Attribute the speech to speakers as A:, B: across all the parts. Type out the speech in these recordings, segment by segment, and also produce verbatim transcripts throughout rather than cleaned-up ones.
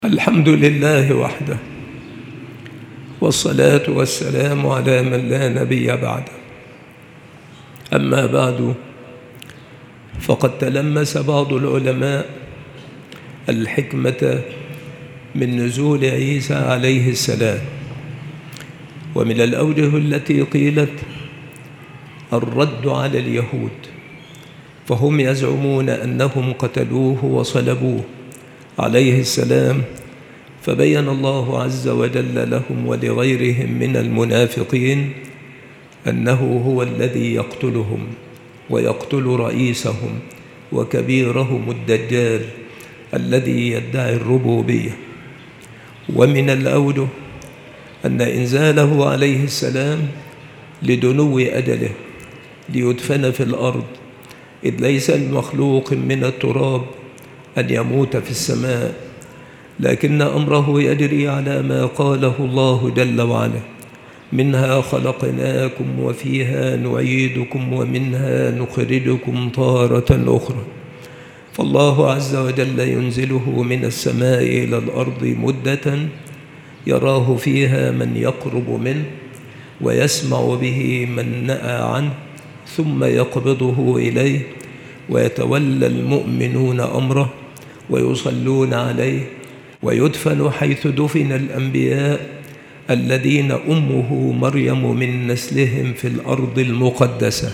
A: الحمد لله وحده، والصلاة والسلام على من لا نبي بعده. أما بعد، فقد تلمس بعض العلماء الحكمة من نزول عيسى عليه السلام، ومن الأوجه التي قيلت الرد على اليهود، فهم يزعمون أنهم قتلوه وصلبوه عليه السلام، فبين الله عز وجل لهم ولغيرهم من المنافقين أنه هو الذي يقتلهم ويقتل رئيسهم وكبيرهم الدجال الذي يدعي الربوبية. ومن الأوجه أن إنزاله عليه السلام لدنو أجله ليدفن في الأرض، إذ ليس المخلوق من التراب أن يموت في السماء، لكن أمره يجري على ما قاله الله جل وعلا: منها خلقناكم وفيها نعيدكم ومنها نخرجكم تارة أخرى. فالله عز وجل ينزله من السماء إلى الأرض مدة يراه فيها من يقرب منه ويسمع به من نأى عنه، ثم يقبضه إليه ويتولى المؤمنون أمره ويصلون عليه، ويدفن حيث دفن الأنبياء الذين أمه مريم من نسلهم في الأرض المقدسة،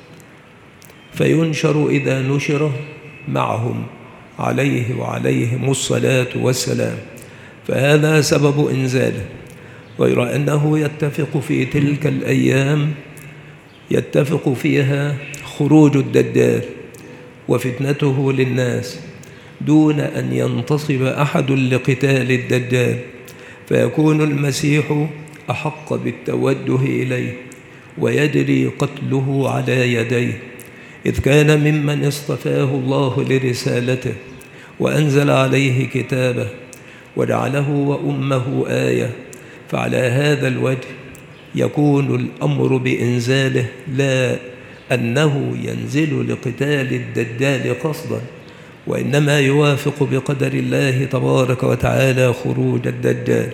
A: فينشر إذا نشر معهم عليه وعليهم الصلاة والسلام. فهذا سبب إنزاله، غير أنه يتفق في تلك الأيام يتفق فيها خروج الدجال وفتنته للناس دون أن ينتصب أحد لقتال الدجال، فيكون المسيح أحق بالتوجه إليه ويجري قتله على يديه، إذ كان ممن اصطفاه الله لرسالته وأنزل عليه كتابه وجعله وأمه آية. فعلى هذا الوجه يكون الأمر بإنزاله، لا أنه ينزل لقتال الدجال قصدا، وإنما يوافق بقدر الله تبارك وتعالى خروج الدجال.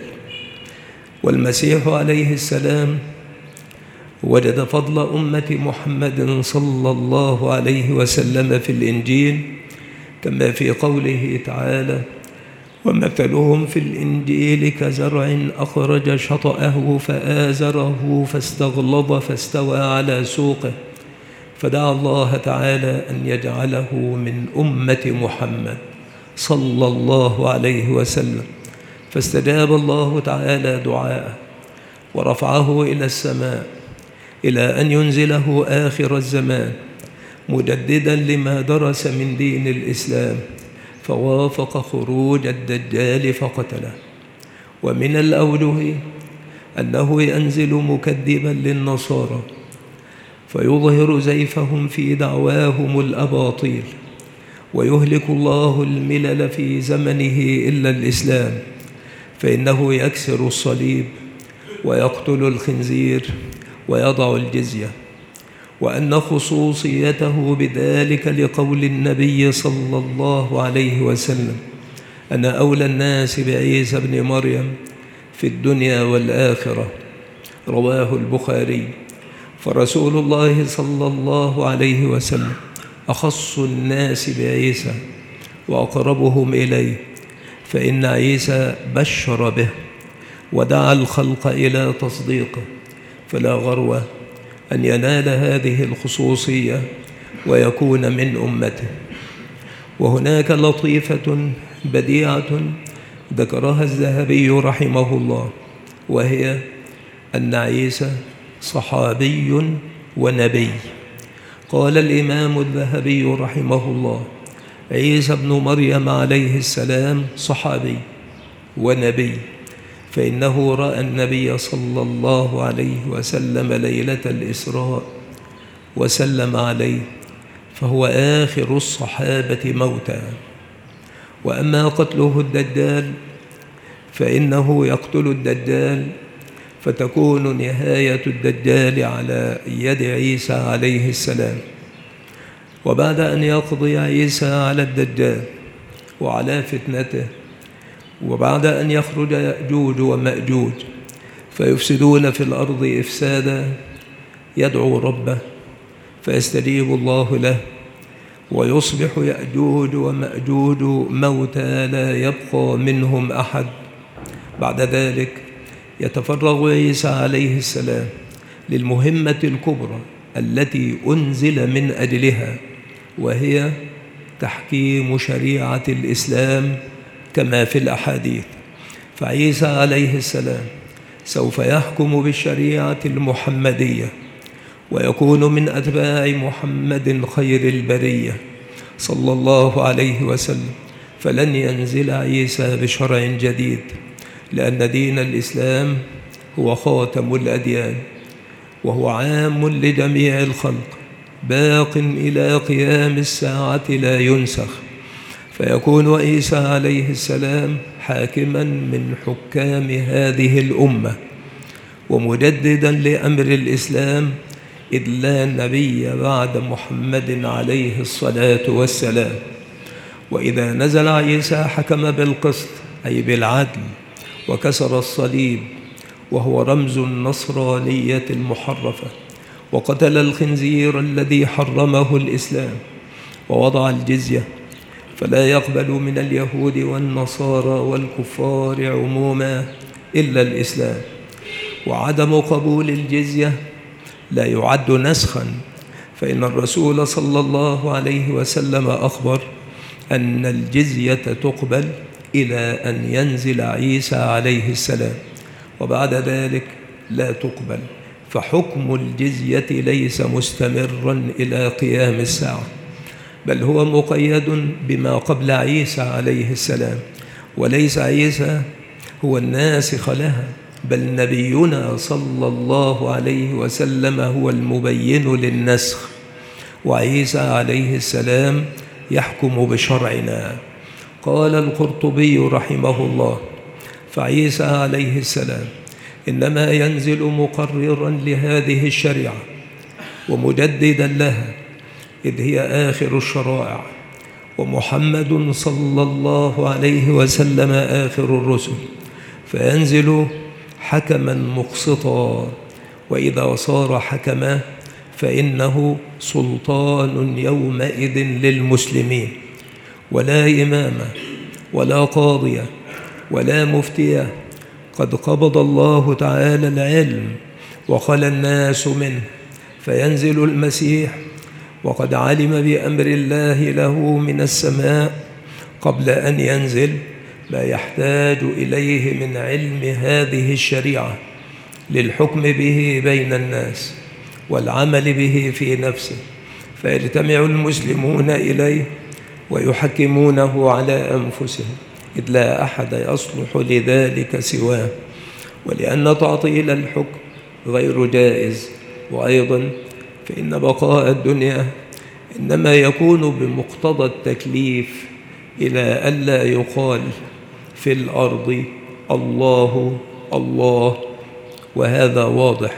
A: والمسيح عليه السلام وجد فضل أمة محمد صلى الله عليه وسلم في الإنجيل، كما في قوله تعالى: ومثلهم في الإنجيل كزرع أخرج شطأه فآزره فاستغلظ فاستوى على سوقه، فدعا الله تعالى أن يجعله من أمة محمد صلى الله عليه وسلم، فاستجاب الله تعالى دعاءه ورفعه إلى السماء إلى أن ينزله آخر الزمان مجددا لما درس من دين الإسلام، فوافق خروج الدجال فقتله. ومن الأوجه أنه ينزل مكذبا للنصارى فيظهر زيفهم في دعواهم الأباطيل، ويهلك الله الملل في زمنه إلا الإسلام، فإنه يكسر الصليب ويقتل الخنزير ويضع الجزية. وأن خصوصيته بذلك لقول النبي صلى الله عليه وسلم: أنا أولى الناس بعيسى بن مريم في الدنيا والآخرة، رواه البخاري. فرسول الله صلى الله عليه وسلم أخص الناس بعيسى وأقربهم إليه، فإن عيسى بشر به ودعا الخلق إلى تصديقه، فلا غرو أن ينال هذه الخصوصية ويكون من أمته. وهناك لطيفة بديعة ذكرها الذهبي رحمه الله، وهي أن عيسى صحابي ونبي. قال الإمام الذهبي رحمه الله: عيسى ابن مريم عليه السلام صحابي ونبي، فإنه رأى النبي صلى الله عليه وسلم ليلة الإسراء وسلم عليه، فهو آخر الصحابة موتا. وأما قتله الدجال فإنه يقتل الدجال، فتكون نهاية الدجال على يد عيسى عليه السلام. وبعد أن يقضي عيسى على الدجال وعلى فتنته وبعد أن يخرج يأجوج ومأجوج فيفسدون في الأرض إفسادا يدعو ربه فيستجيب الله له، ويصبح يأجوج ومأجوج موتى لا يبقى منهم أحد. بعد ذلك يتفرغ عيسى عليه السلام للمهمة الكبرى التي أنزل من أجلها، وهي تحكيم شريعة الإسلام كما في الأحاديث. فعيسى عليه السلام سوف يحكم بالشريعة المحمدية، ويكون من أتباع محمد خير البرية صلى الله عليه وسلم. فلن ينزل عيسى بشرع جديد، لأن دين الإسلام هو خاتم الأديان، وهو عام لجميع الخلق، باق إلى قيام الساعة لا ينسخ. فيكون عيسى عليه السلام حاكما من حكام هذه الأمة، ومجددا لأمر الإسلام، إذ لا نبي بعد محمد عليه الصلاة والسلام. وإذا نزل عيسى حكم بالقسط أي بالعدل، وكسر الصليب وهو رمز النصرانية المحرفة، وقتل الخنزير الذي حرمه الإسلام، ووضع الجزية، فلا يقبل من اليهود والنصارى والكفار عموما إلا الإسلام. وعدم قبول الجزية لا يعد نسخا، فإن الرسول صلى الله عليه وسلم أخبر أن الجزية تقبل إلى أن ينزل عيسى عليه السلام، وبعد ذلك لا تقبل. فحكم الجزية ليس مستمرا إلى قيام الساعة، بل هو مقيد بما قبل عيسى عليه السلام، وليس عيسى هو الناسخ لها، بل نبينا صلى الله عليه وسلم هو المبين للنسخ، وعيسى عليه السلام يحكم بشرعنا. قال القرطبي رحمه الله: فعيسى عليه السلام إنما ينزل مقررا لهذه الشريعة ومجددا لها، إذ هي آخر الشرائع، ومحمد صلى الله عليه وسلم آخر الرسل، فينزل حكما مقسطا. وإذا صار حكما فإنه سلطان يومئذ للمسلمين، ولا إمام ولا قاضية ولا مفتية، قد قبض الله تعالى العلم وخلى الناس منه، فينزل المسيح وقد علم بأمر الله له من السماء قبل أن ينزل ما يحتاج إليه من علم هذه الشريعة للحكم به بين الناس والعمل به في نفسه، فيجتمع المسلمون إليه ويحكمونه على أنفسهم، إذ لا أحد يصلح لذلك سواه، ولأن تعطيل الحكم غير جائز. وأيضا فإن بقاء الدنيا إنما يكون بمقتضى التكليف، إلى ألا يقال في الأرض الله الله، وهذا واضح.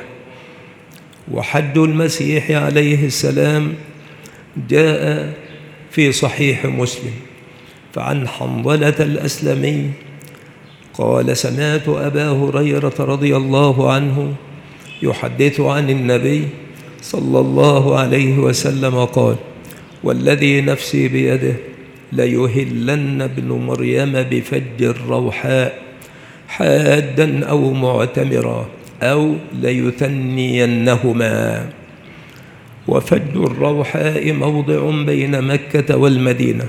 A: وحج المسيح عليه السلام جاء في صحيح مسلم، فعن حنظلة الأسلمي قال: سمعت أبا هريرة رضي الله عنه يحدث عن النبي صلى الله عليه وسلم قال: والذي نفسي بيده ليهلن ابن مريم بفج الروحاء حادا أو معتمرا أو ليثنينهما. وفج الروحاء موضع بين مكة والمدينة،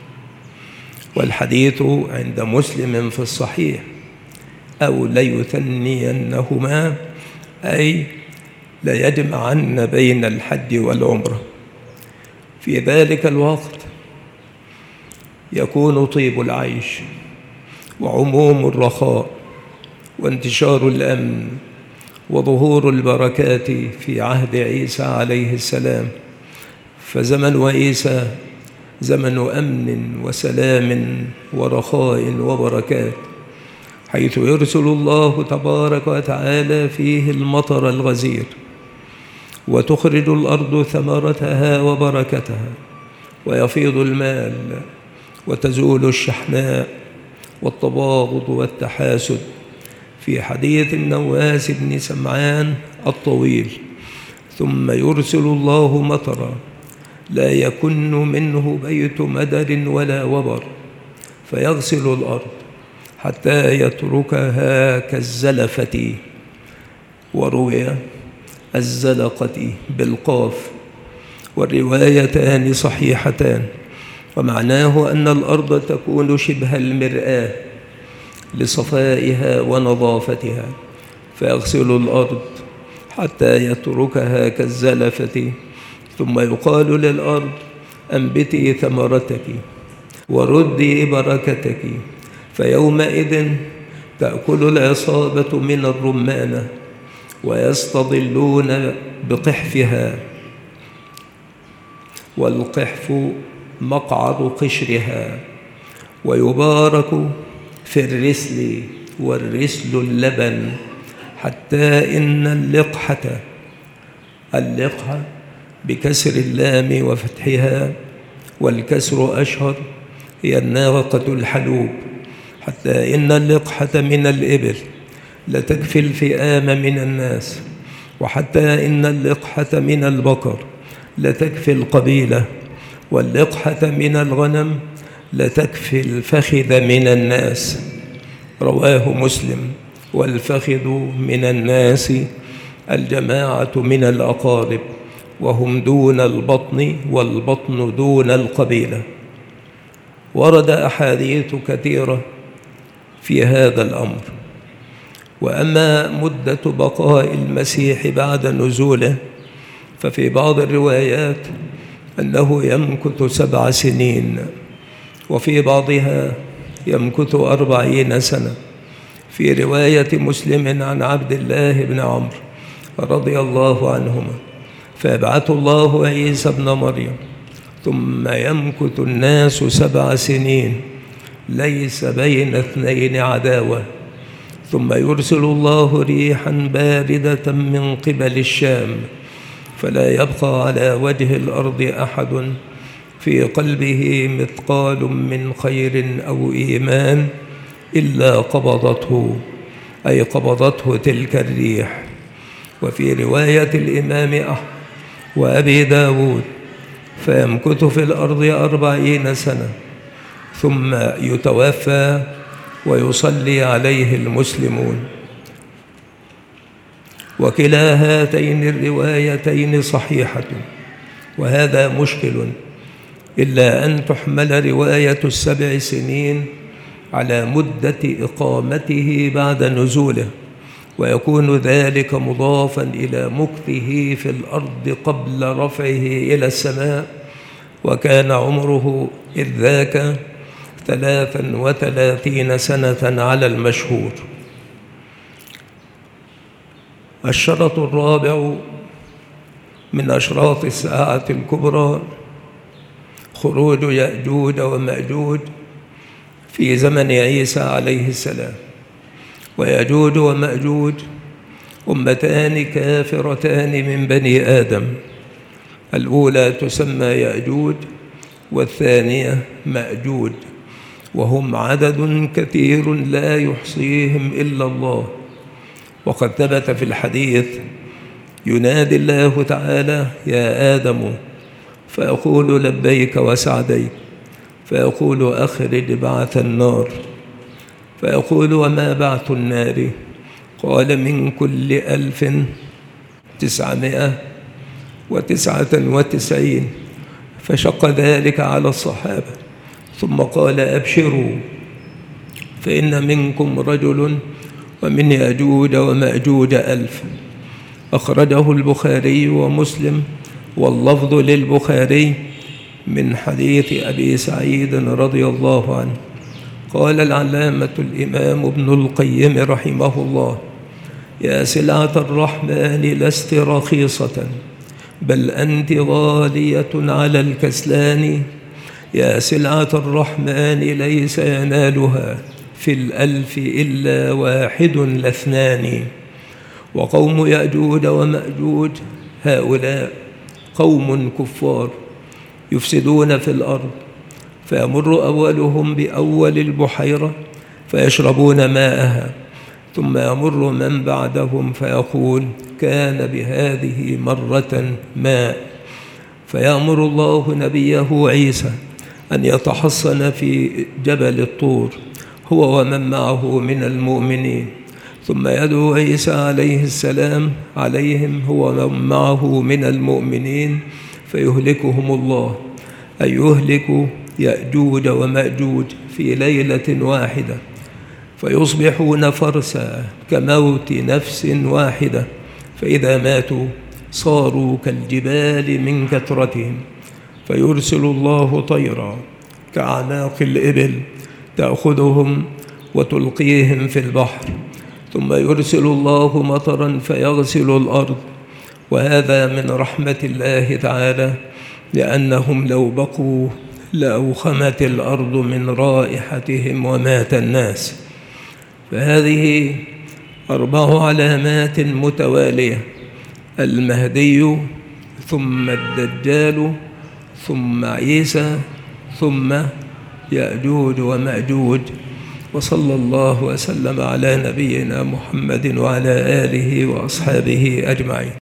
A: والحديث عند مسلم في الصحيح، أو ليثنينهما أي ليجمعن بين الحج والعمرة. في ذلك الوقت يكون طيب العيش وعموم الرخاء وانتشار الأمن وظهور البركات في عهد عيسى عليه السلام. فزمن عيسى زمن أمن وسلام ورخاء وبركات، حيث يرسل الله تبارك وتعالى فيه المطر الغزير، وتخرج الأرض ثمرتها وبركتها، ويفيض المال، وتزول الشحناء، والتباغض والتحاسد، في حديث النواس بن سمعان الطويل: ثم يرسل الله مطرا لا يكن منه بيت مدر ولا وبر، فيغسل الأرض حتى يتركها كالزلفة. وروي الزلقة بالقاف، والروايتان صحيحتان، ومعناه أن الأرض تكون شبه المرآة لصفائها ونظافتها، فيغسل الأرض حتى يتركها كالزلفة، ثم يقال للأرض: أنبتي ثمرتك وردي بركتك، فيومئذ تأكل العصابة من الرمانة ويستظلون بقحفها، والقحف مقعر قشرها، ويبارك في الرسل، والرسل اللبن، حتى إن اللقحة اللقحة بكسر اللام وفتحها، والكسر أشهر، هي الناقة الحلوب، حتى إن اللقحة من الإبل لتكفي الفئام من الناس، وحتى إن اللقحة من البقر لتكفي القبيلة، واللقحة من الغنم لتكفي الفخذ من الناس. رواه مسلم. والفخذ من الناس الجماعة من الأقارب، وهم دون البطن، والبطن دون القبيلة. ورد أحاديث كثيرة في هذا الأمر. وأما مدة بقاء المسيح بعد نزوله، ففي بعض الروايات أنه يمكث سبع سنين، وفي بعضها يمكث أربعين سنة. في رواية مسلم عن عبد الله بن عمرو رضي الله عنهما: فيبعث الله عيسى بن مريم، ثم يمكث الناس سبع سنين، ليس بين اثنين عداوة، ثم يرسل الله ريحا باردة من قبل الشام، فلا يبقى على وجه الأرض أحد في قلبه مثقال من خير أو إيمان إلا قبضته، أي قبضته تلك الريح. وفي رواية الإمام أحمد وأبي داود: فيمكث في الأرض أربعين سنة، ثم يتوفى ويصلي عليه المسلمون. وكلا هاتين الروايتين صحيحة، وهذا مشكل، إلا أن تحمل رواية السبع سنين على مدة إقامته بعد نزوله، ويكون ذلك مضافا إلى مكثه في الأرض قبل رفعه إلى السماء، وكان عمره إذ ذاك ثلاثا وثلاثين سنة على المشهور. الشرط الرابع من أشراط الساعة الكبرى خروج يأجوج ومأجوج في زمن عيسى عليه السلام. ويأجوج ومأجوج أمتان كافرتان من بني آدم، الأولى تسمى يأجوج والثانية مأجوج، وهم عدد كثير لا يحصيهم إلا الله. وقد ثبت في الحديث: ينادي الله تعالى: يا آدم، فيقول لبيك وسعديك، فيقول أخرج بعث النار، فيقول وما بعث النار؟ قال من كل ألف تسعمائة وتسعة وتسعين، فشق ذلك على الصحابة، ثم قال أبشروا، فإن منكم رجل ومن يأجوج ومأجوج ألف. أخرجه البخاري ومسلم، واللفظ للبخاري من حديث أبي سعيد رضي الله عنه. قال العلامة الإمام ابن القيم رحمه الله: يا سلعة الرحمن لست رخيصة، بل أنت غالية على الكسلان. يا سلعة الرحمن ليس ينالها في الألف إلا واحد لاثنان. وقوم يأجوج ومأجوج هؤلاء قوم كفار يفسدون في الأرض، فيمر أولهم بأول البحيرة فيشربون ماءها، ثم يمر من بعدهم فيقول كان بهذه مرة ماء، فيأمر الله نبيه عيسى أن يتحصن في جبل الطور هو ومن معه من المؤمنين، ثم يدعو عيسى عليه السلام عليهم هو ومن معه من المؤمنين فيهلكهم الله، أي يهلك يأجوج ومأجوج في ليلة واحدة، فيصبحون فرسا كموت نفس واحدة، فإذا ماتوا صاروا كالجبال من كثرتهم، فيرسل الله طيرا كأعناق الإبل تأخذهم وتلقيهم في البحر، ثم يرسل الله مطرا فيغسل الأرض، وهذا من رحمة الله تعالى، لأنهم لو بقوا لأوخمت الأرض من رائحتهم ومات الناس. فهذه أربع علامات متوالية: المهدي، ثم الدجال، ثم عيسى، ثم يأجوج ومأجوج. وصلى الله وسلم على نبينا محمد وعلى آله وأصحابه أجمعين.